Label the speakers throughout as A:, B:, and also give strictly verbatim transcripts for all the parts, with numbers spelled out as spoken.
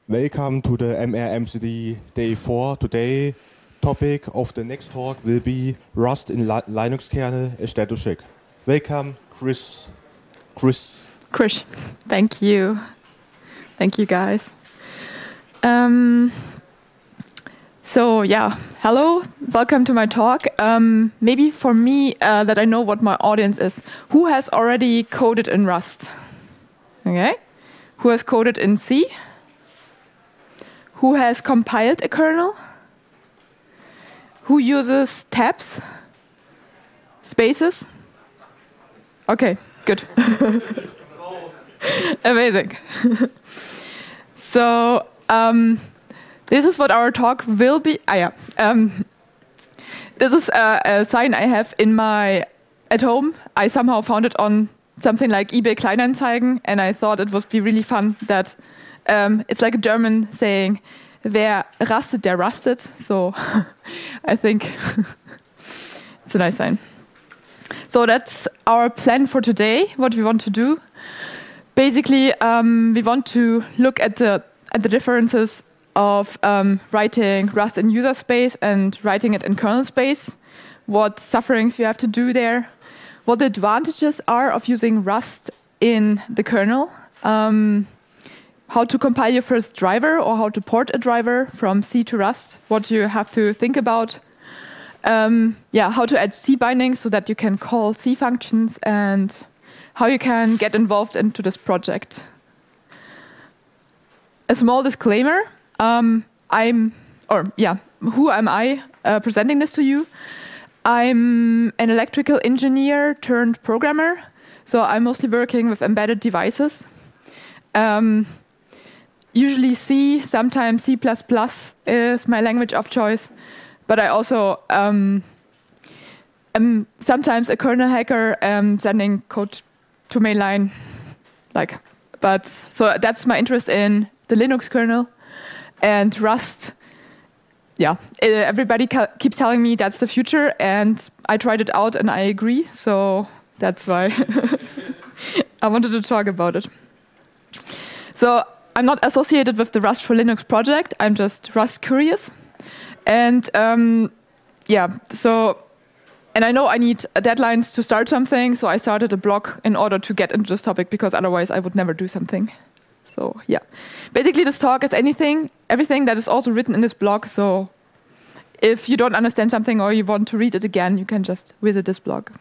A: Welcome to the M R M C D Day four. Today, topic of the next talk will be Rust in Li- Linux kernel, a status check. Welcome, Chris. Chris.
B: Chris, thank you. Thank you, guys. Um, so, yeah, hello. Welcome to my talk. Um, maybe for me, uh, that I know what my audience is. Who has already coded in Rust? Okay. Who has coded in C? Who has compiled a kernel? Who uses tabs? Spaces? Okay, good. Amazing. So, um, this is what our talk will be. Ah, yeah. Um, this is a, a sign I have in my at home. I somehow found it on something like eBay Kleinanzeigen, and I thought it would be really fun that um, it's like a German saying, "Wer rastet, der rustet." So, I think it's a nice sign. So that's our plan for today. What we want to do. Basically, um, we want to look at the at the differences of um, writing Rust in user space and writing it in kernel space, what sufferings you have to do there, what the advantages are of using Rust in the kernel, um, how to compile your first driver or how to port a driver from C to Rust, what you have to think about, um, yeah, how to add C bindings so that you can call C functions, and how you can get involved into this project. A small disclaimer, um, I'm, or yeah, who am I uh, presenting this to you? I'm an electrical engineer turned programmer, so I'm mostly working with embedded devices. Um, usually C, sometimes C plus plus is my language of choice, but I also um, am sometimes a kernel hacker um, sending code to mainline, like, but so that's my interest in the Linux kernel and Rust. Yeah, everybody ca- keeps telling me that's the future, and I tried it out and I agree. So that's why I wanted to talk about it. So I'm not associated with the Rust for Linux project. I'm just Rust curious, and um, yeah, so. And I know I need deadlines to start something, so I started a blog in order to get into this topic, because otherwise I would never do something. So yeah, basically this talk is anything, everything that is also written in this blog. So if you don't understand something or you want to read it again, you can just visit this blog.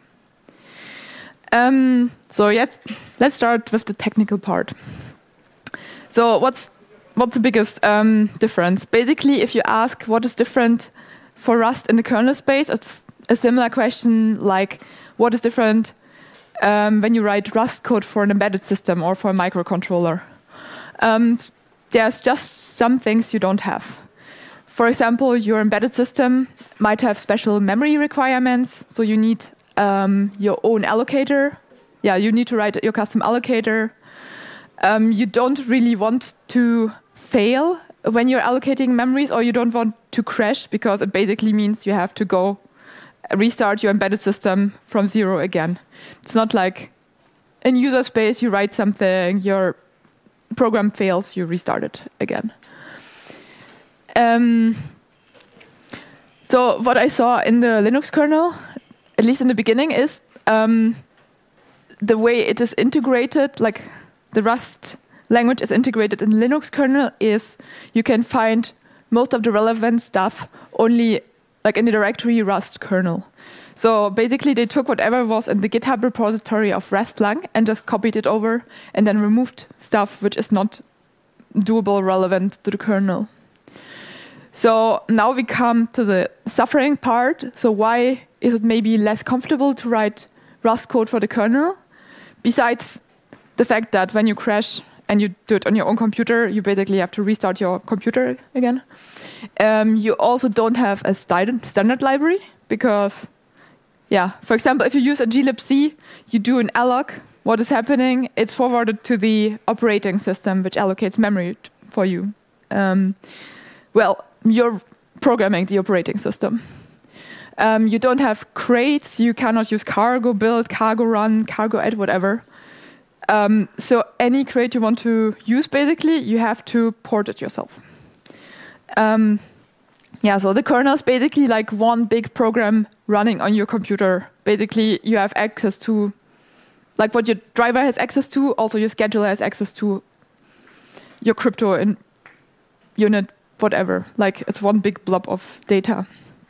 B: Um, so yes, let's start with the technical part. So what's what's the biggest um, difference? Basically, if you ask what is different for Rust in the kernel space, it's a similar question like what is different um, when you write Rust code for an embedded system or for a microcontroller. Um, there's just some things you don't have. For example, your embedded system might have special memory requirements, so you need um, your own allocator. Yeah, you need to write your custom allocator. Um, you don't really want to fail when you're allocating memories, or you don't want to crash, because it basically means you have to go restart your embedded system from zero again. It's not like in user space, you write something, your program fails, you restart it again. Um, so what I saw in the Linux kernel, at least in the beginning, is um, the way it is integrated, like the Rust language is integrated in Linux kernel, is you can find most of the relevant stuff only like in the directory Rust kernel. So basically they took whatever was in the GitHub repository of Rustlang and just copied it over and then removed stuff which is not doable relevant to the kernel. So now we come to the suffering part. So why is it maybe less comfortable to write Rust code for the kernel? Besides the fact that when you crash and you do it on your own computer, you basically have to restart your computer again. Um, you also don't have a standard library because, yeah, for example, if you use a glibc, you do an alloc. What is happening? It's forwarded to the operating system, which allocates memory t- for you. Um, well, you're programming the operating system. Um, you don't have crates. You cannot use cargo build, cargo run, cargo add, whatever. Um, so any crate you want to use, basically, you have to port it yourself. Um, yeah, so the kernel is basically like one big program running on your computer. Basically, you have access to, like what your driver has access to, also your scheduler has access to, your crypto and unit, whatever. Like it's one big blob of data.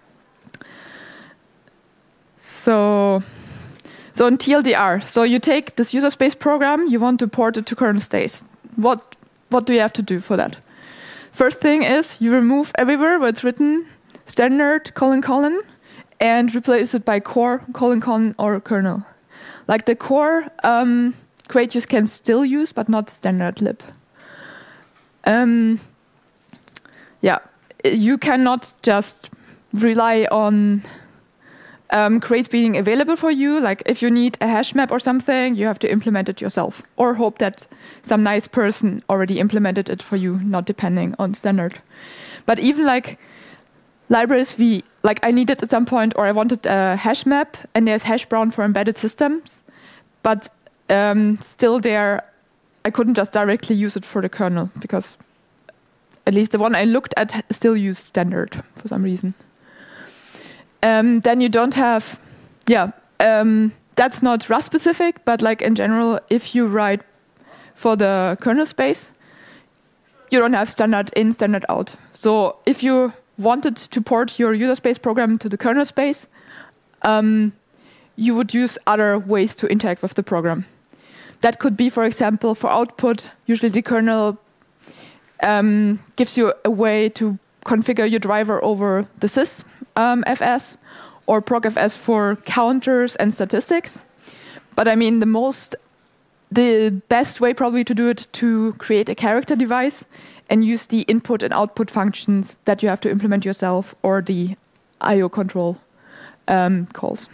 B: So... So in T L D R, so you take this user space program, you want to port it to kernel space. What what do you have to do for that? First thing is you remove everywhere where it's written standard colon colon and replace it by core colon colon or kernel. Like the core um, crate you can still use, but not standard lib. Um, yeah, you cannot just rely on Um, crates being available for you. Like if you need a hash map or something, you have to implement it yourself or hope that some nice person already implemented it for you, not depending on standard. But even like libraries we, like I needed at some point, or I wanted a hash map and there's hash brown for embedded systems, but um, still there, I couldn't just directly use it for the kernel because at least the one I looked at still used standard for some reason. Um, then you don't have, yeah, um, that's not Rust specific, but like in general, if you write for the kernel space, you don't have standard in, standard out. So if you wanted to port your user space program to the kernel space, um, you would use other ways to interact with the program. That could be, for example, for output, usually the kernel um, gives you a way to configure your driver over the sys um, F S or procfs for counters and statistics. But I mean, the most, the best way probably to do it to create a character device and use the input and output functions that you have to implement yourself or the I O control um, calls.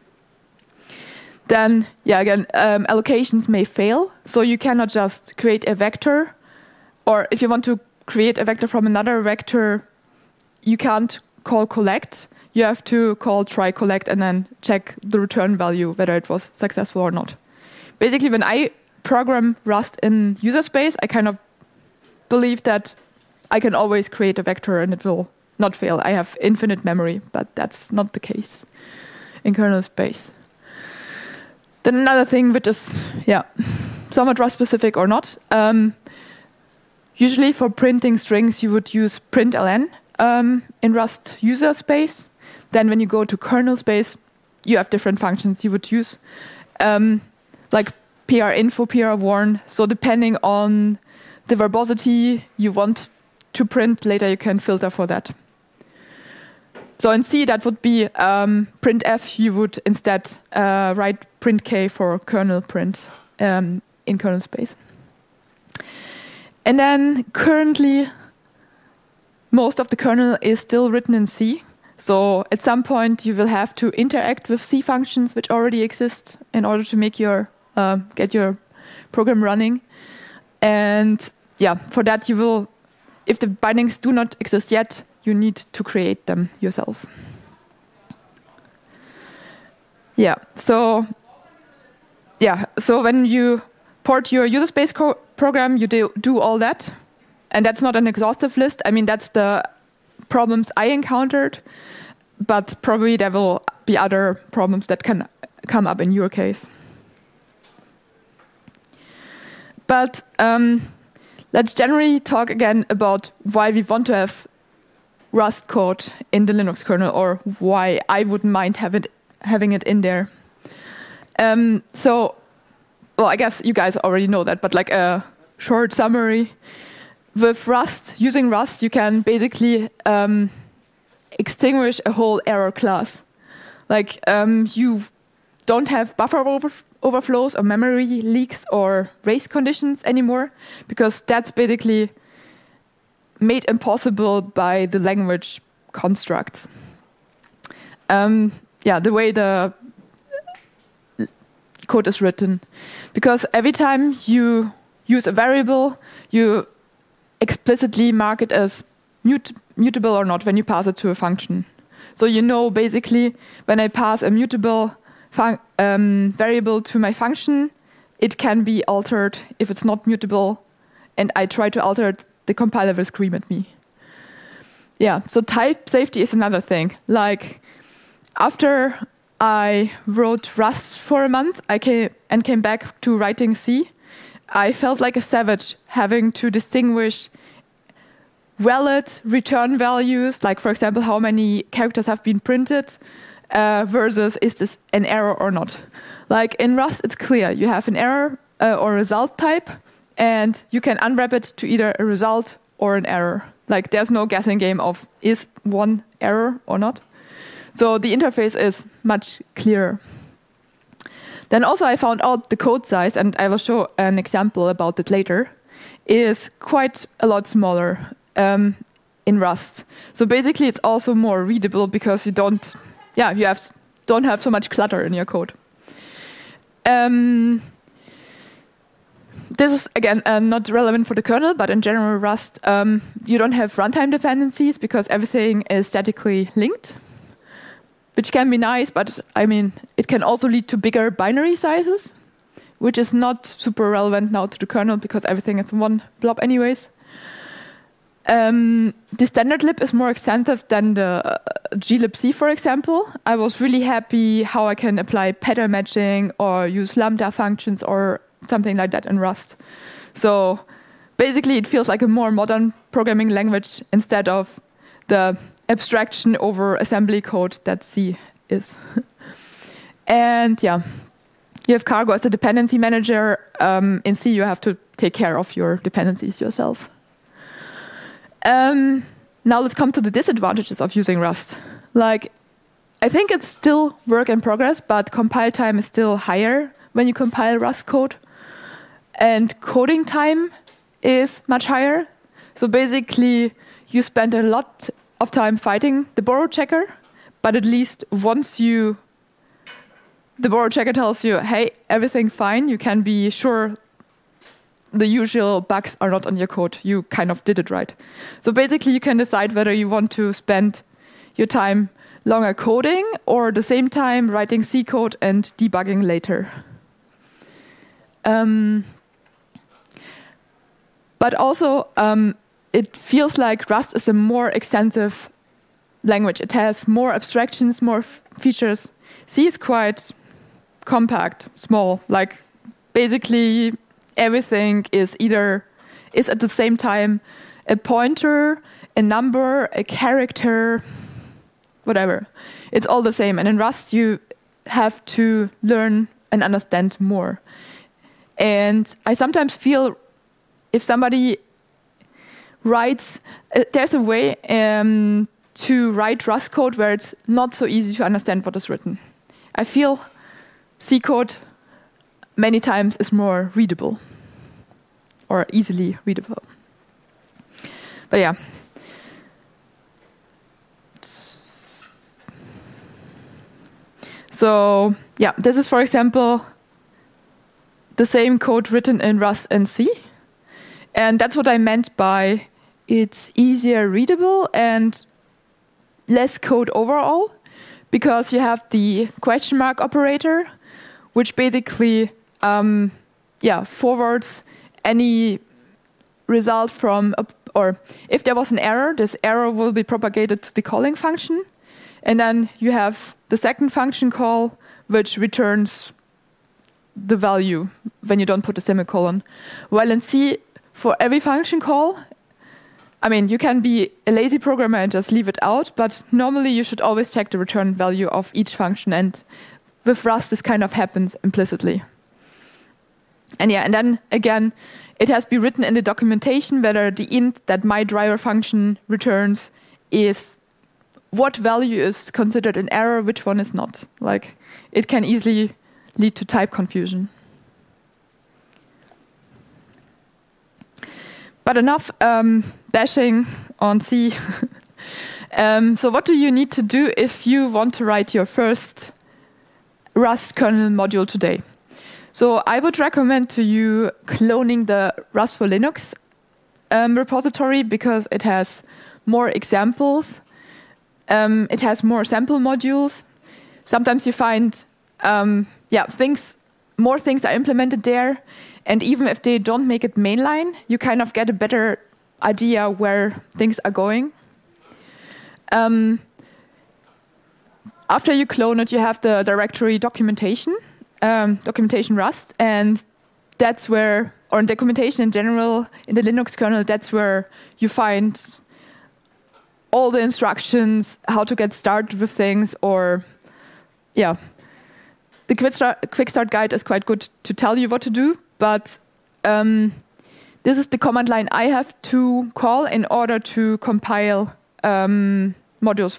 B: Then, yeah, again, um, allocations may fail. So you cannot just create a vector, or if you want to create a vector from another vector, you can't call collect. You have to call try collect and then check the return value, whether it was successful or not. Basically, when I program Rust in user space, I kind of believe that I can always create a vector and it will not fail. I have infinite memory, but that's not the case in kernel space. Then another thing which is, yeah, somewhat Rust specific or not. Um, usually for printing strings, you would use println um, in Rust user space. Then when you go to kernel space, you have different functions you would use, um, like prinfo, prwarn. So depending on the verbosity you want to print, later you can filter for that. So in C, that would be um, printf. You would instead uh, write printk for kernel print um, in kernel space. And then currently, most of the kernel is still written in C. So at some point, you will have to interact with C functions which already exist in order to make your uh, get your program running. And yeah, for that you will, if the bindings do not exist yet, you need to create them yourself. Yeah, so yeah, so when you port your user space co- program, you do, do all that. And that's not an exhaustive list. I mean, that's the problems I encountered, but probably there will be other problems that can come up in your case. But um, let's generally talk again about why we want to have Rust code in the Linux kernel, or why I wouldn't mind have it, having it in there. Um, so, well, I guess you guys already know that, but like a short summary. With Rust, using Rust, you can basically um, extinguish a whole error class. Like um, you don't have buffer over- overflows or memory leaks or race conditions anymore, because that's basically made impossible by the language constructs. Um, yeah, the way the code is written. Because every time you use a variable, you explicitly mark it as mut- mutable or not when you pass it to a function. So you know basically when I pass a mutable fun- um, variable to my function, it can be altered if it's not mutable, and I try to alter it, the compiler will scream at me. Yeah, so type safety is another thing. Like, after I wrote Rust for a month I came and came back to writing C, I felt like a savage having to distinguish valid return values, like, for example, how many characters have been printed, uh, versus is this an error or not. Like, in Rust, it's clear. You have an error uh, or result type, and you can unwrap it to either a result or an error. Like, there's no guessing game of is one error or not. So the interface is much clearer. Then also I found out the code size, and I will show an example about it later, is quite a lot smaller um, in Rust. So basically it's also more readable because you don't, yeah, you have don't have so much clutter in your code. Um, this is, again, uh, not relevant for the kernel, but in general Rust, um, you don't have runtime dependencies because everything is statically linked, which can be nice, but I mean, it can also lead to bigger binary sizes, which is not super relevant now to the kernel because everything is one blob anyways. Um, the standard lib is more extensive than the uh, glibc, for example. I was really happy how I can apply pattern matching or use lambda functions or something like that in Rust. So basically it feels like a more modern programming language instead of the abstraction over assembly code that C is. And yeah, you have Cargo as a dependency manager. Um, in C, you have to take care of your dependencies yourself. Um, now let's come to the disadvantages of using Rust. Like, I think it's still work in progress, but compile time is still higher when you compile Rust code. And coding time is much higher. So basically, you spend a lot of time fighting the borrow checker, but at least once you, the borrow checker tells you, hey, everything fine, you can be sure the usual bugs are not on your code. You kind of did it right. So basically you can decide whether you want to spend your time longer coding or the same time writing C code and debugging later. Um, but also, um, it feels like Rust is a more extensive language. It has more abstractions, more f features. C is quite compact, small. Like, basically everything is either is at the same time a pointer, a number, a character, whatever. It's all the same. And in Rust, you have to learn and understand more. And I sometimes feel if somebody writes, uh, there's a way um, to write Rust code where it's not so easy to understand what is written. I feel C code many times is more readable or easily readable. But yeah. So yeah, this is, for example, the same code written in Rust and C. And that's what I meant by it's easier readable and less code overall, because you have the question mark operator, which basically um, yeah, forwards any result from, a, or if there was an error, this error will be propagated to the calling function. And then you have the second function call, which returns the value when you don't put a semicolon. While in C, for every function call, I mean, you can be a lazy programmer and just leave it out, but normally you should always check the return value of each function, and with Rust this kind of happens implicitly. And yeah, and then again, it has to be written in the documentation whether the int that my driver function returns is what value is considered an error, which one is not. Like, it can easily lead to type confusion. But enough um, bashing on C. um, so what do you need to do if you want to write your first Rust kernel module today? So I would recommend to you cloning the Rust for Linux um, repository because it has more examples. Um, it has more sample modules. Sometimes you find um, yeah, things more things are implemented there. And even if they don't make it mainline, you kind of get a better idea where things are going. Um, after you clone it, you have the directory documentation, um, documentation Rust, and that's where, or in documentation in general, in the Linux kernel, that's where you find all the instructions, how to get started with things, or, yeah. The quick start, quick start guide is quite good to tell you what to do, but um, this is the command line I have to call in order to compile um, modules,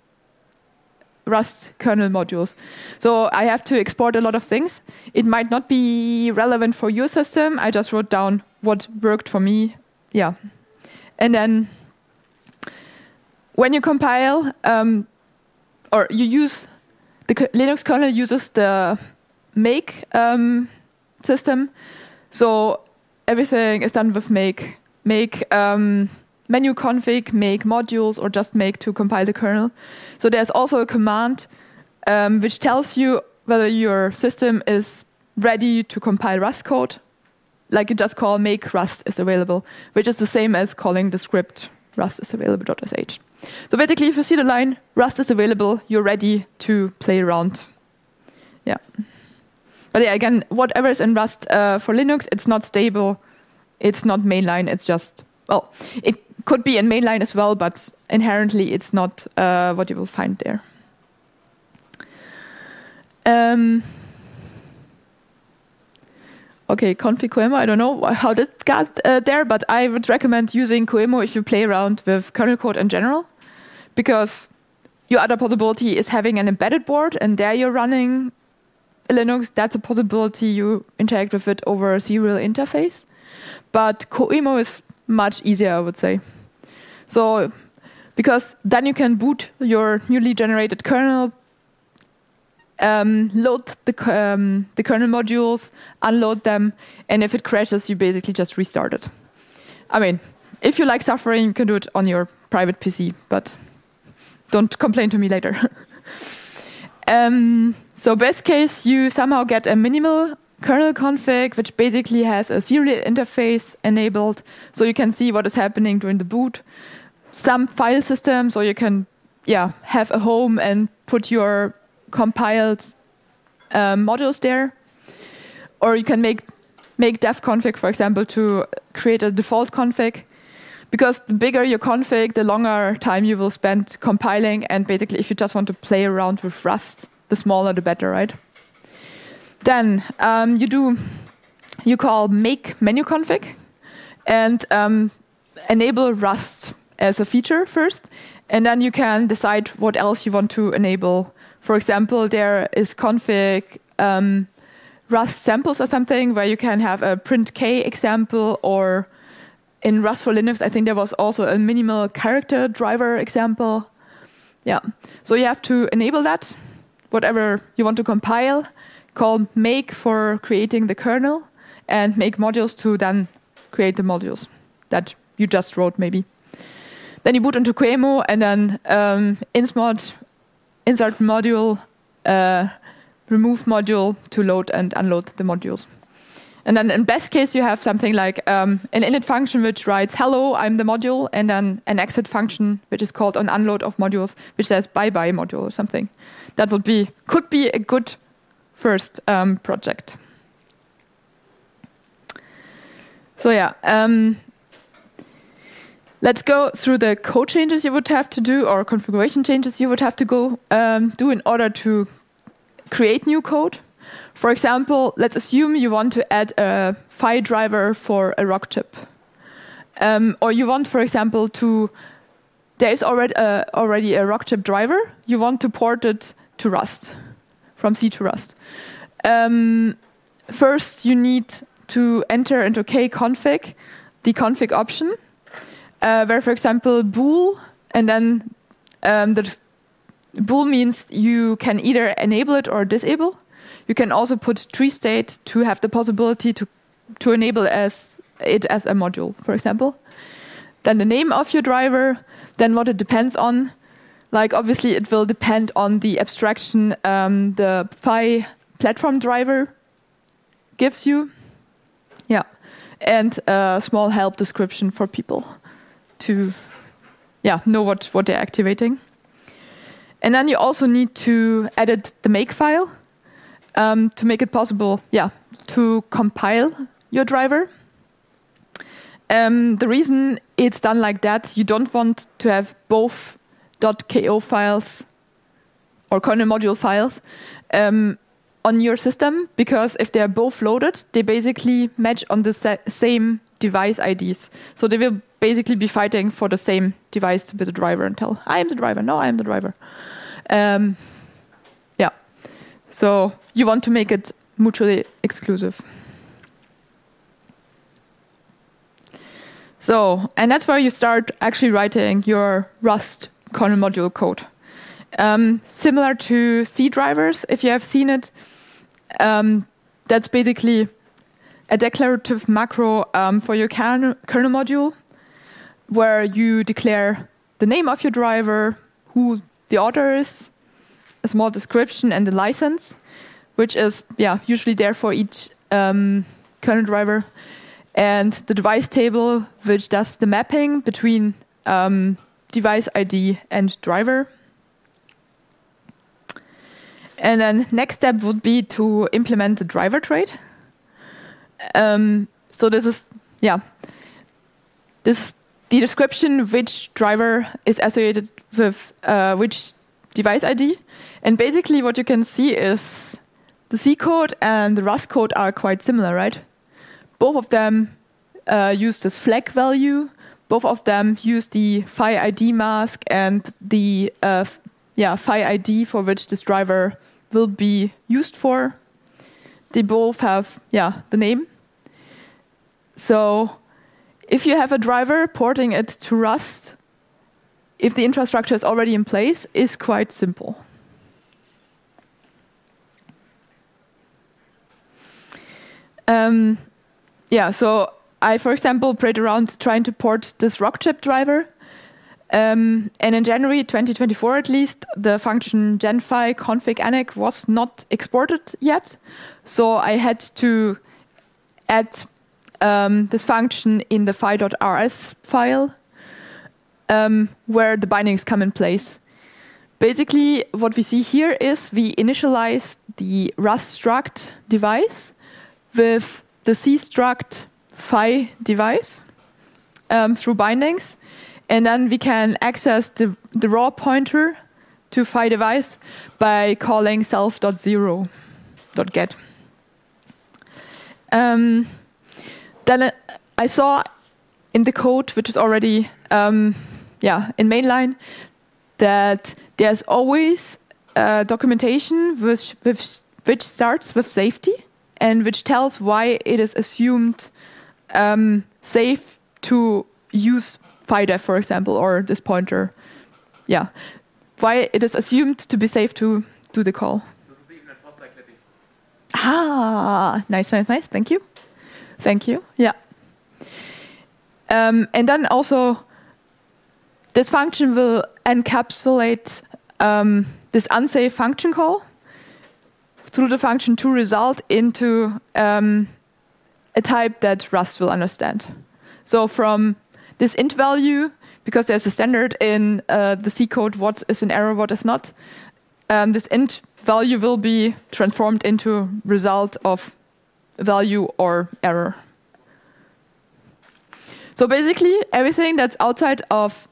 B: Rust kernel modules. So I have to export a lot of things. It might not be relevant for your system. I just wrote down what worked for me. Yeah. And then when you compile, um, or you use, the Linux kernel uses the make um, system. So everything is done with make. Make um, menu config, make modules, or just make to compile the kernel. So there's also a command um, which tells you whether your system is ready to compile Rust code. Like you just call make Rust is available, which is the same as calling the script Rust is available.sh. So basically, if you see the line, Rust is available, you're ready to play around. Yeah. But yeah, again, whatever is in Rust uh, for Linux, it's not stable. It's not mainline. It's just, well, it could be in mainline as well, but inherently it's not uh, what you will find there. Um, okay, config Coemo, I don't know how that got uh, there, but I would recommend using Coemo if you play around with kernel code in general, because your other possibility is having an embedded board, and there you're running Linux. That's a possibility. You interact with it over a serial interface. But Coemo is much easier, I would say. So, because then you can boot your newly generated kernel, um, load the, um, the kernel modules, unload them, and if it crashes, you basically just restart it. I mean, if you like suffering, you can do it on your private P C, but don't complain to me later. um, so best case, you somehow get a minimal kernel config, which basically has a serial interface enabled, so you can see what is happening during the boot. Some file system, so you can, yeah, have a home and put your compiled um, modules there, or you can make make dev config, for example, to create a default config. Because the bigger your config, the longer time you will spend compiling, and basically, if you just want to play around with Rust, the smaller the better, right? Then um, you do, you call make menu config and um, enable Rust as a feature first, and then you can decide what else you want to enable. For example, there is config um, Rust samples or something where you can have a print K example, or in Rust for Linux, I think there was also a minimal character driver example. Yeah, so you have to enable that, whatever you want to compile. Call make for creating the kernel, and make modules to then create the modules that you just wrote, maybe. Then you boot into Coemo, and then um, insmod, insert module, uh, remove module to load and unload the modules. And then in best case, you have something like um, an init function which writes, hello, I'm the module, and then an exit function which is called an unload of modules, which says bye-bye module or something. That would be, could be a good first um, project. So yeah, um, let's go through the code changes you would have to do, or configuration changes you would have to go um, do in order to create new code. For example, let's assume you want to add a Phi driver for a Rockchip. Um, or you want, for example, to, there is already a, already a Rockchip driver, you want to port it to Rust, from C to Rust. Um, first, you need to enter into kconfig the config option, uh, where, for example, bool, and then um, the bool means you can either enable it or disable. You can also put tree state to have the possibility to to enable as it as a module, for example. Then the name of your driver, then what it depends on. Like, obviously, it will depend on the abstraction, um, the Phi platform driver gives you. Yeah, and a small help description for people to yeah know what, what they're activating. And then you also need to edit the make file um, to make it possible yeah, to compile your driver. Um, the reason it's done like that, you don't want to have both .ko files or kernel module files um, on your system, because if they're both loaded, they basically match on the sa- same device I Ds. So they will basically be fighting for the same device to be the driver and tell, I am the driver, no, I am the driver. Um, yeah, so you want to make it mutually exclusive. So, and that's where you start actually writing your Rust kernel module code. Um, similar to C drivers, if you have seen it, um, that's basically a declarative macro um, for your kernel, kernel module, where you declare the name of your driver, who the author is, a small description, and the license, which is yeah usually there for each um, kernel driver. And the device table, which does the mapping between um, device I D and driver. And then next step would be to implement the driver trait. Um, so this is, yeah, this is the description which driver is associated with uh, which device I D. And basically what you can see is the C code and the Rust code are quite similar, right? Both of them uh, use this flag value. Both of them use the F I I D mask and the uh, f- yeah F I I D for which this driver will be used for. They both have yeah the name. So if you have a driver, porting it to Rust, if the infrastructure is already in place, is quite simple. Um, yeah, so I, for example, played around trying to port this Rockchip driver. Um, and in January twenty twenty-four, at least, the function genfi config anec was not exported yet. So I had to add um, this function in the f I dot R S file um, where the bindings come in place. Basically, what we see here is we initialize the Rust struct device with the C struct F I device um, through bindings. And then we can access the, the raw pointer to F I device by calling self.zero.get. Um, then I saw in the code, which is already um, yeah in mainline, that there's always uh, documentation which, which, which starts with safety and which tells why it is assumed um, safe to use F I def, for example, or this pointer. Yeah, why it is assumed to be safe to do the call.
C: This is even at Force-by clipping.
B: Ah, nice, nice, nice. Thank you. Thank you. Yeah. Um, and then also, this function will encapsulate um, this unsafe function call through the function to result into um, a type that Rust will understand. So from this int value, because there's a standard in uh, the C code, what is an error, what is not, um, this int value will be transformed into result of value or error. So basically, everything that's outside of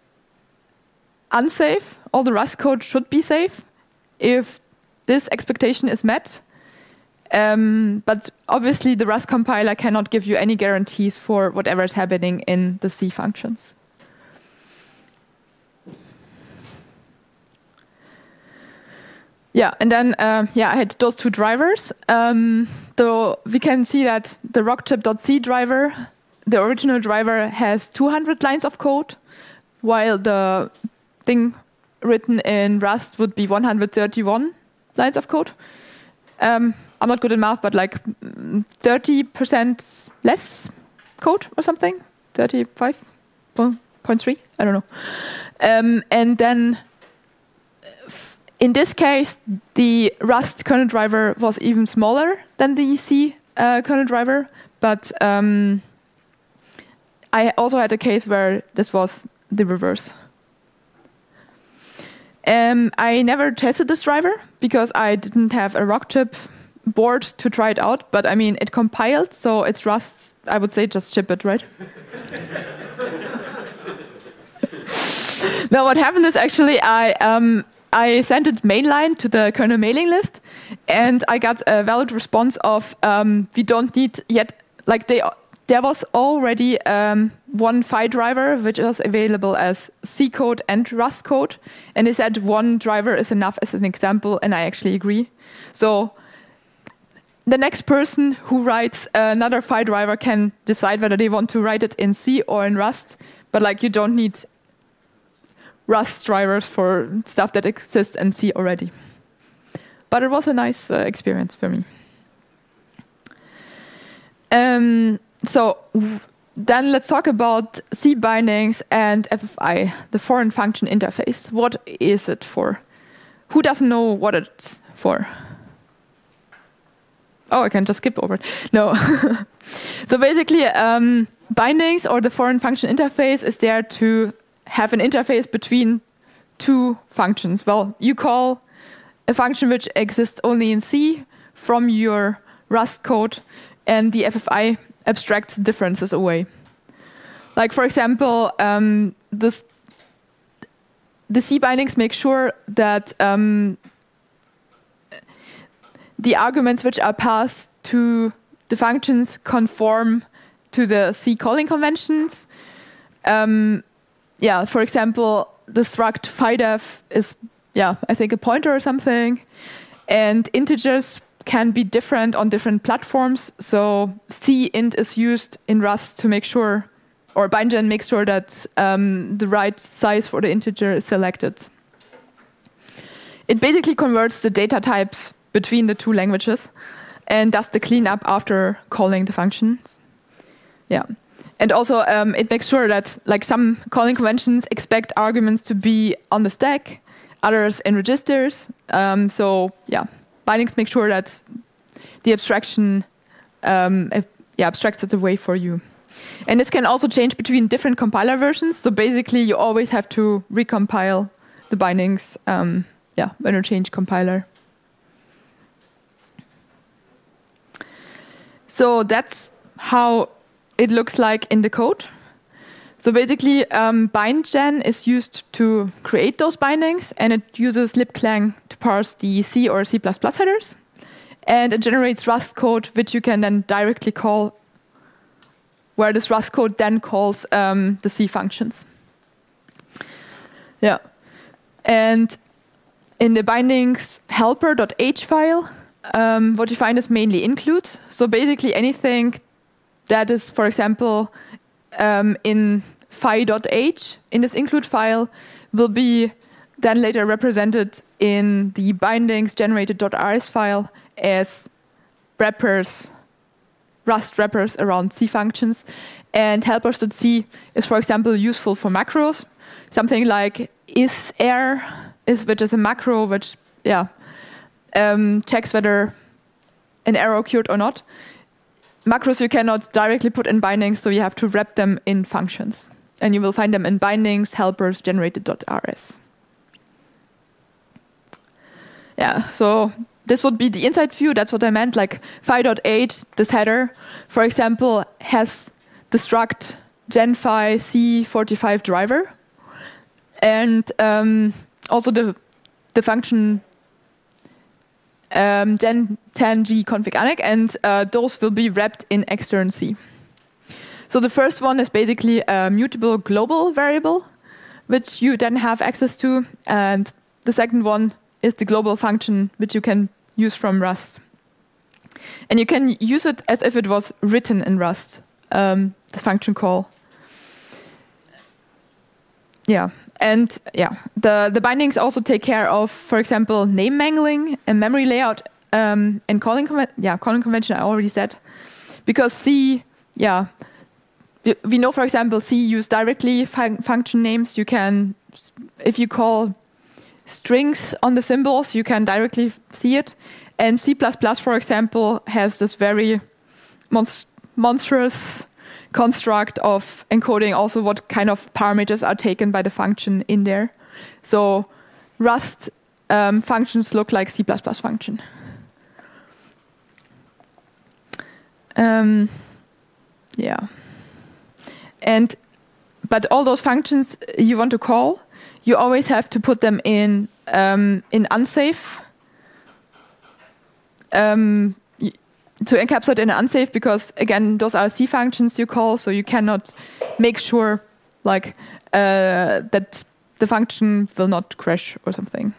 B: unsafe, all the Rust code should be safe if this expectation is met. Um, but obviously, the Rust compiler cannot give you any guarantees for whatever is happening in the C functions. Yeah, and then uh, yeah, I had those two drivers. Um, so we can see that the rockchip.c driver, the original driver, has two hundred lines of code, while the thing written in Rust would be one hundred thirty-one lines of code. Um, I'm not good in math, but like thirty percent less code or something, thirty-five point three, I don't know. Um, and then in this case, the Rust kernel driver was even smaller than the C uh, kernel driver, but um, I also had a case where this was the reverse. Um, I never tested this driver because I didn't have a Rockchip board to try it out, but I mean, it compiled, so it's Rust. I would say just ship it, right? Now, what happened is actually I um, I sent it mainline to the kernel mailing list, and I got a valid response of um, we don't need yet, like they there was already um, one Phi driver which was available as C code and Rust code, and they said one driver is enough as an example, and I actually agree. So the next person who writes another Phi driver can decide whether they want to write it in C or in Rust, but like you don't need Rust drivers for stuff that exists in C already. But it was a nice uh, experience for me. Um, so w- then let's talk about C bindings and F F I, the foreign function interface. What is it for? Who doesn't know what it's for? Oh, I can just skip over it. No. So basically, um, bindings or the foreign function interface is there to have an interface between two functions. Well, you call a function which exists only in C from your Rust code, and the F F I abstracts differences away. Like, for example, um, this, the C bindings make sure that um, the arguments which are passed to the functions conform to the C calling conventions. Um, yeah, for example, the struct phidef is, yeah, I think a pointer or something, and integers can be different on different platforms. So C int is used in Rust to make sure, or bindgen makes sure that um, the right size for the integer is selected. It basically converts the data types between the two languages and does the cleanup after calling the functions. Yeah. And also um, it makes sure that like some calling conventions expect arguments to be on the stack, others in registers. Um, so yeah, bindings make sure that the abstraction um, it, yeah, abstracts it away for you. And this can also change between different compiler versions. So basically you always have to recompile the bindings um, yeah, when you change compiler. So that's how it looks like in the code. So basically, um, bindgen is used to create those bindings, and it uses libclang to parse the C or C plus plus headers. And it generates Rust code, which you can then directly call, where this Rust code then calls um, the C functions. Yeah. And in the bindings helper.h file, um, what you find is mainly include. So basically anything that is, for example, um, in phi.h, in this include file, will be then later represented in the bindings generated.rs file as wrappers, Rust wrappers around C functions. And helpers.c is, for example, useful for macros. Something like isErr, is, which is a macro which yeah, um, checks whether an error occurred or not. Macros you cannot directly put in bindings, so you have to wrap them in functions. And you will find them in bindings helpers generated.rs. Yeah, so this would be the inside view. That's what I meant. Like phi.h, this header, for example, has the struct genphi c forty-five driver, and um, also the the function um, gen ten g config anec, and uh, those will be wrapped in extern C. So the first one is basically a mutable global variable, which you then have access to, and the second one is the global function, which you can use from Rust. And you can use it as if it was written in Rust, um, this function call. Yeah, and yeah, the, the bindings also take care of, for example, name mangling and memory layout um, and calling, conven yeah, calling convention, I already said. Because C, yeah, we know, for example, C use directly fun function names. You can, if you call strings on the symbols, you can directly see it. And C plus plus, for example, has this very monst- monstrous construct of encoding also what kind of parameters are taken by the function in there. So Rust um, functions look like C plus plus function. Um, yeah. And but all those functions you want to call, you always have to put them in um, in unsafe. Um, to encapsulate in unsafe, because again, those are C functions you call, so you cannot make sure like uh, that the function will not crash or something.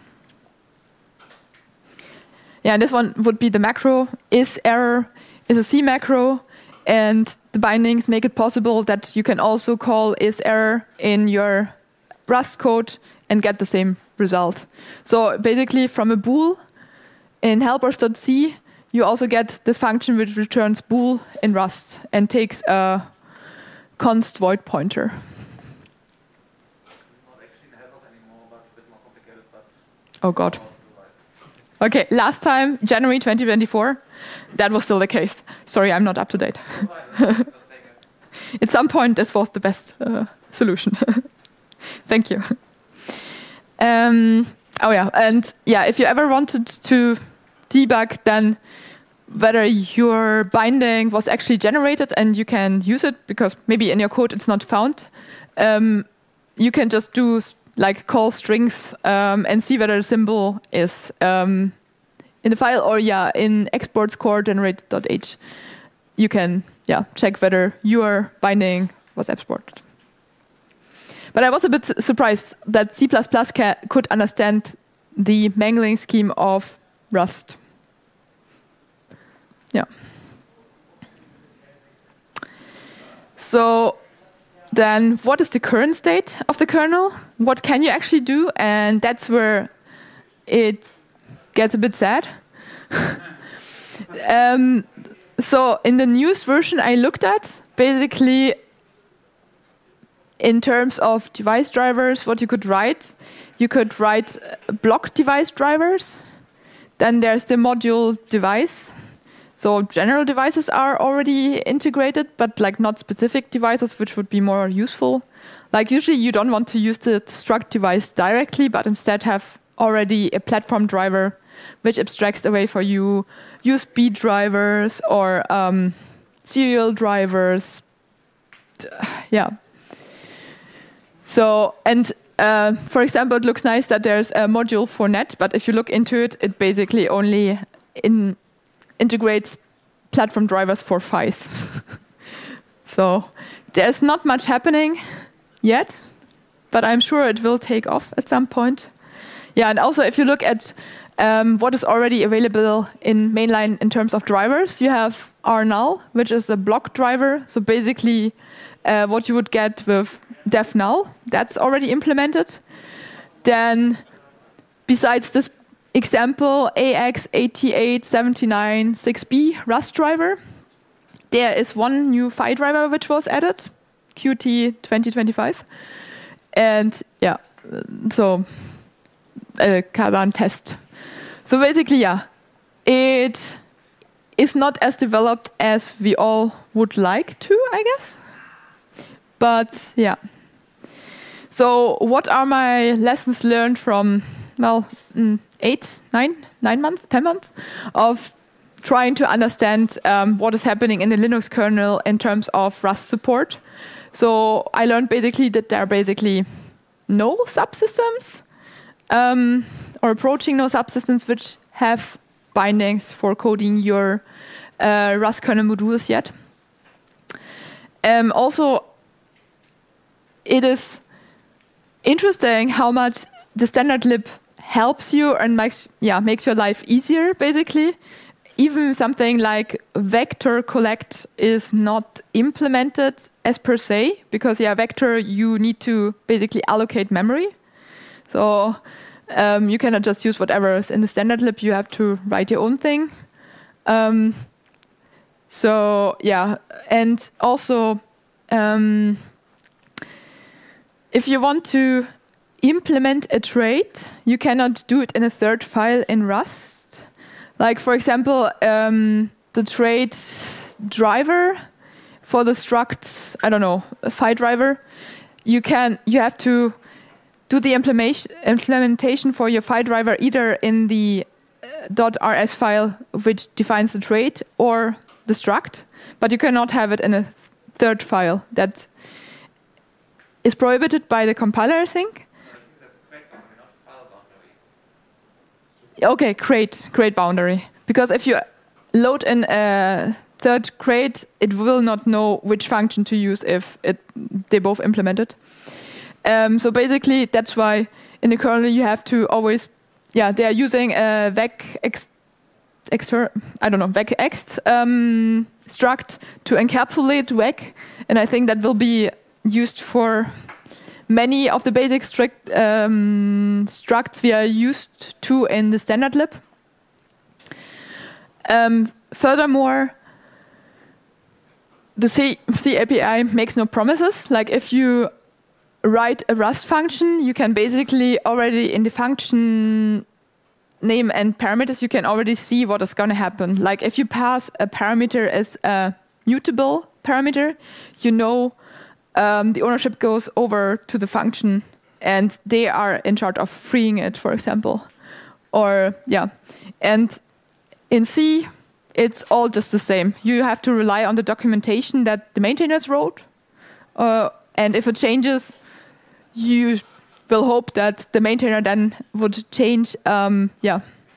B: Yeah, and this one would be the macro. Is error is a C macro, and the bindings make it possible that you can also call is error in your Rust code and get the same result. So basically, from a bool in helpers.c, you also get this function which returns bool in Rust and takes a const void pointer.
C: Not actually in helpers anymore, but a bit more complicated. But
B: oh God. Okay, last time, January twenty twenty-four, that was still the case. Sorry, I'm not up to date. At some point, this was the best uh, solution. Thank you. Um, oh yeah, and yeah, if you ever wanted to debug then whether your binding was actually generated and you can use it, because maybe in your code it's not found, um, you can just do like call strings um, and see whether the symbol is um, in the file, or yeah, in exports core generate.h. You can yeah check whether your binding was exported. But I was a bit su- surprised that C plus plus ca- could understand the mangling scheme of Rust. Yeah. So then what is the current state of the kernel? What can you actually do? And that's where it gets a bit sad. um, so in the newest version I looked at, basically in terms of device drivers, what you could write, you could write block device drivers. Then there's the module device. So general devices are already integrated, but like not specific devices, which would be more useful. Like usually you don't want to use the struct device directly, but instead have already a platform driver which abstracts away for you U S B drivers or um, serial drivers. Yeah. So, and uh, for example, it looks nice that there's a module for net, but if you look into it, it basically only in integrates platform drivers for F I S. So there's not much happening yet, but I'm sure it will take off at some point. Yeah, and also if you look at um, what is already available in mainline in terms of drivers, you have rnull, which is a block driver. So basically uh, what you would get with devnull, that's already implemented. Then besides this example, A X eighty-eight seventy-nine six B Rust driver, there is one new F I driver which was added, Q T twenty twenty-five. And yeah, so a Kazan test. So basically, yeah, it is not as developed as we all would like to, I guess. But yeah. So what are my lessons learned from, well, mm, eight, nine, nine months, ten months of trying to understand um, what is happening in the Linux kernel in terms of Rust support? So I learned basically that there are basically no subsystems um, or approaching no subsystems which have bindings for coding your uh, Rust kernel modules yet. Um, also, it is interesting how much the standard lib helps you and makes yeah makes your life easier, basically. Even something like vector collect is not implemented as per se, because yeah, vector you need to basically allocate memory. So um, you cannot just use whatever is in the standard lib, you have to write your own thing. Um, so yeah, and also um, if you want to implement a trait, you cannot do it in a third file in Rust. Like, for example, um, the trait driver for the struct, I don't know, a phi driver, you can you have to do the implementation implementation for your phi driver either in the uh, .rs file which defines the trait or the struct, but you cannot have it in a third file. That is prohibited by the compiler, I think. Okay, crate, crate boundary. Because if you load in a third crate, it will not know which function to use if it, they both implement it. Um, so basically, that's why in the kernel you have to always, yeah, they are using a vec ex, exter, I don't know, vec-ext um, struct to encapsulate vec, and I think that will be used for many of the basic strict um, structs we are used to in the standard lib. Um, furthermore, the C, C A P I makes no promises. Like if you write a Rust function, you can basically already in the function name and parameters, you can already see what is going to happen. Like if you pass a parameter as a mutable parameter, you know Um, the ownership goes over to the function and they are in charge of freeing it, for example. Or, yeah. And in C, it's all just the same. You have to rely on the documentation that the maintainers wrote. Uh, and if it changes, you will hope that the maintainer then would change um, yeah,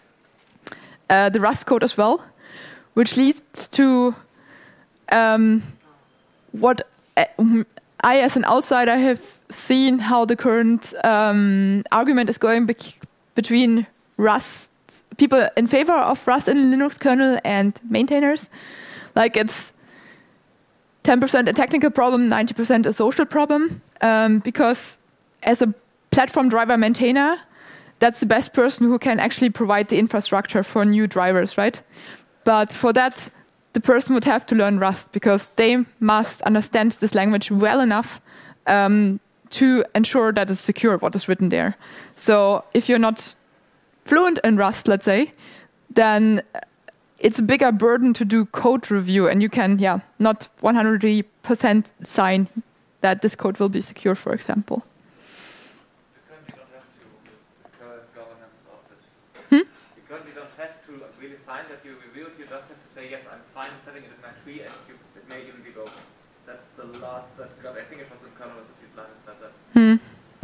B: uh, the Rust code as well, which leads to um, what... Uh, I, as an outsider, have seen how the current um, argument is going bec- between Rust, people in favor of Rust in the Linux kernel and maintainers. Like it's ten percent a technical problem, ninety percent a social problem, um, because as a platform driver maintainer, that's the best person who can actually provide the infrastructure for new drivers, right? But for that, the person would have to learn Rust because they must understand this language well enough um, to ensure that it's secure, what is written there. So if you're not fluent in Rust, let's say, then it's a bigger burden to do code review, and you can, yeah, not one hundred percent sign that this code will be secure, for example.
C: You currently don't have to with the current governance of it.
B: Hmm?
C: You currently don't have to really sign that you reviewed. You just have to say, yes, I'm fine setting it in my tree, and you, it may even be go. That's the last that got. I think it was in kernel recipes Linus says that.
B: Hmm.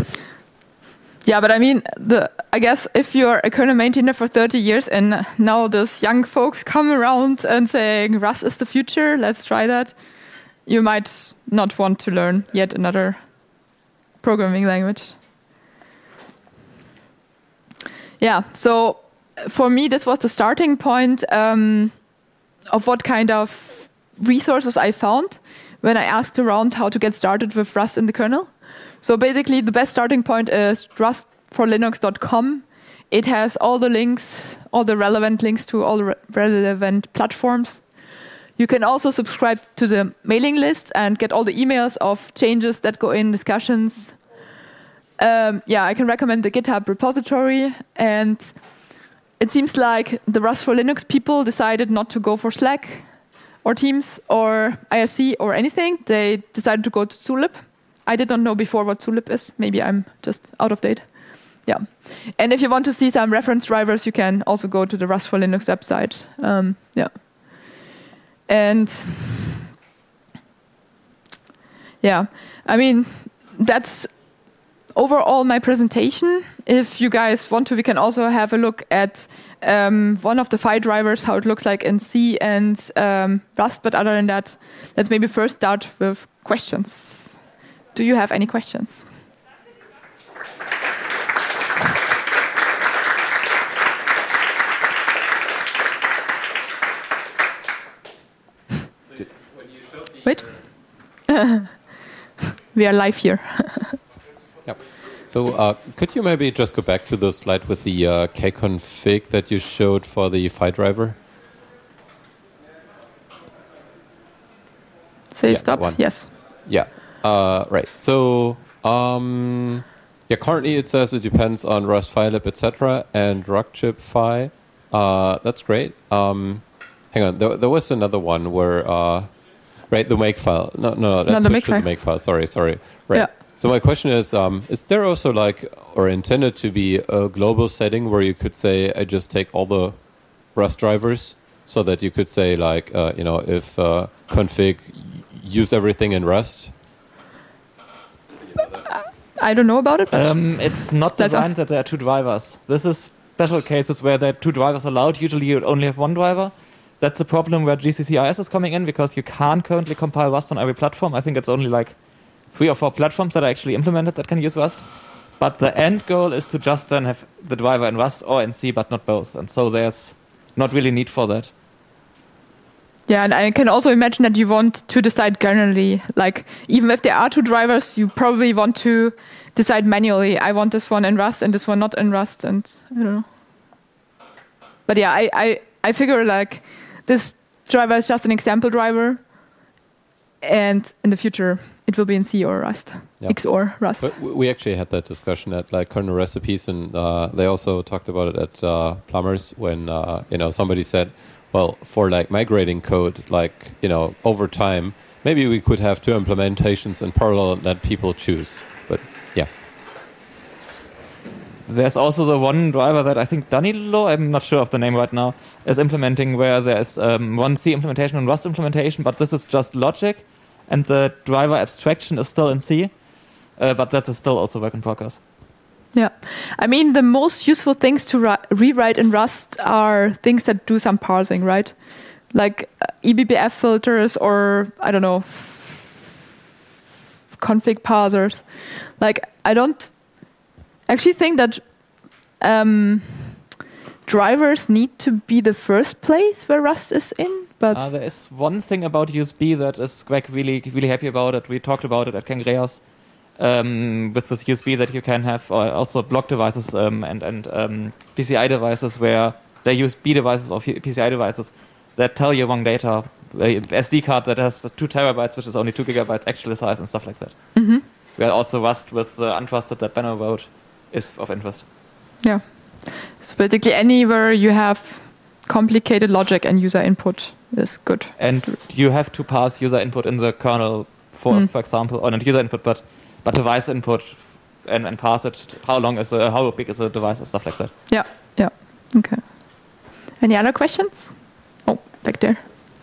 B: Yeah, but I mean, the I guess if you're a kernel maintainer for thirty years and now those young folks come around and saying Rust is the future, let's try that, you might not want to learn yet another programming language. Yeah, so for me, this was the starting point um, of what kind of resources I found when I asked around how to get started with Rust in the kernel. So basically, the best starting point is rust for linux dot com. It has all the links, all the relevant links to all the re- relevant platforms. You can also subscribe to the mailing list and get all the emails of changes that go in, discussions. Um, yeah, I can recommend the GitHub repository. And it seems like the Rust for Linux people decided not to go for Slack or Teams or I R C or anything. They decided to go to Zulip. I did not know before what Zulip is. Maybe I'm just out of date. Yeah. And if you want to see some reference drivers, you can also go to the Rust for Linux website. Um, yeah. And yeah, I mean, that's overall my presentation. If you guys want to, we can also have a look at um, one of the phi drivers, how it looks like in C and um, Rust. But other than that, let's maybe first start with questions. Do you have any questions? Wait. We are live here.
D: Yeah. So uh, could you maybe just go back to the slide with the uh, kconfig that you showed for the phi driver?
B: Say
D: yeah,
B: stop.
D: one.
B: Yes.
D: Yeah. Uh, right. So um, yeah, currently it says it depends on Rust, Phylib, et cetera, and Ruckchip Phi. Uh, that's great. Um, hang on. There, there was another one where, uh, right, the Makefile. No, no, no. Let's
B: No, the
D: switch to the
B: Makefile.
D: Makefile. Sorry, sorry. Right.
B: Yeah.
D: So my question is: um, is there also like, or intended to be a global setting where you could say, I just take all the Rust drivers, so that you could say like, uh, you know, if uh, config use everything in Rust?
B: I don't know about it. But
E: Um, it's not
B: That's
E: designed
B: us.
E: that there are two drivers. This is special cases where there are two drivers allowed. Usually you only have one driver. That's the problem where G C C I S is coming in, because you can't currently compile Rust on every platform. I think it's only like three or four platforms that are actually implemented that can use Rust. But the end goal is to just then have the driver in Rust or in C, but not both. And so there's not really need for that.
B: yeah, and I can also imagine that you want to decide generally. Like, even if there are two drivers, you probably want to decide manually. I want this one in Rust and this one not in Rust, and I don't know. But yeah, I, I, I figure like this driver is just an example driver, and in the future it will be in C or Rust,
D: Yeah.
B: X or Rust.
D: But w- we actually had that discussion at like kernel recipes, and uh, they also talked about it at uh, Plumbers when uh, you know somebody said, well, for like migrating code, like you know over time, maybe we could have two implementations in parallel that people choose. But yeah,
E: There's also the one driver that I think Danilo, I'm not sure of the name right now, is implementing, where there's um, one C implementation and Rust implementation, but this is just logic, and the driver abstraction is still in C, uh, but that is still also work in progress.
B: Yeah, I mean the most useful things to ri- rewrite in Rust are things that do some parsing, right? Like uh, E B B F filters, or I don't know, config parsers. Like I don't actually think that um, drivers need to be the first place where Rust is in, but
E: Uh, there is one thing about U S B that is Greg really, really happy about it. We talked about it at Kangreas. Um, with, with U S B, that you can have uh, also block devices um, and, and um, P C I devices where they're U S B devices or P C I devices that tell you wrong data. A S D card that has two terabytes, which is only two gigabytes actual size and stuff like that.
B: Mhm.
E: Where also Rust with the untrusted that Benno wrote is of interest.
B: yeah. So basically anywhere you have complicated logic and user input is good.
E: And you have to pass user input in the kernel, for
B: Mm.
E: for example, or not user input, but but device input, and, and pass it. How long is a, how big is a device and stuff like that.
B: Yeah, yeah. Okay. Any other questions? Oh, back there.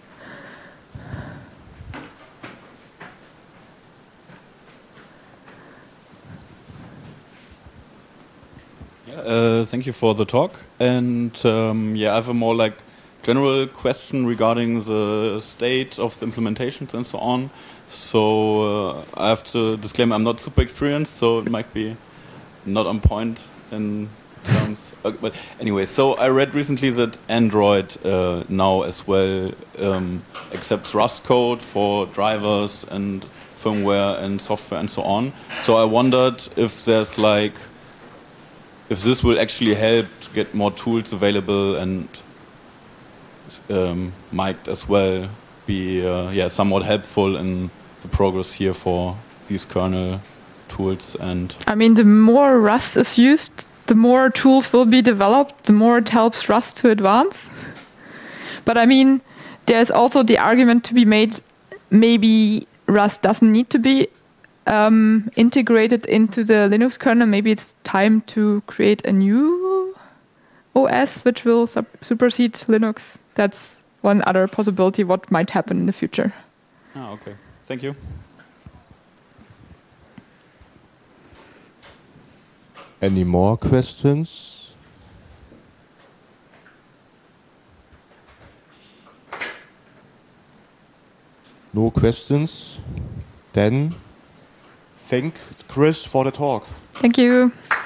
F: Yeah, uh, thank you for the talk. And um, yeah, I have a more like general question regarding the state of the implementations and so on. So uh, I have to disclaim I'm not super experienced, so it might be not on point in terms. uh, but anyway, so I read recently that Android uh, now as well um, accepts Rust code for drivers and firmware and software and so on. So I wondered if there's like if this will actually help to get more tools available and um, might as well be uh, yeah somewhat helpful in the progress here for these kernel tools. And
B: I mean, the more Rust is used, the more tools will be developed, the more it helps Rust to advance. But I mean, there's also the argument to be made, maybe Rust doesn't need to be um, integrated into the Linux kernel. Maybe it's time to create a new O S which will sub- supersede Linux. That's one other possibility what might happen in the future.
F: ah, okay, thank you.
A: Any more questions? No questions? Then thank Chris for the talk.
B: Thank you.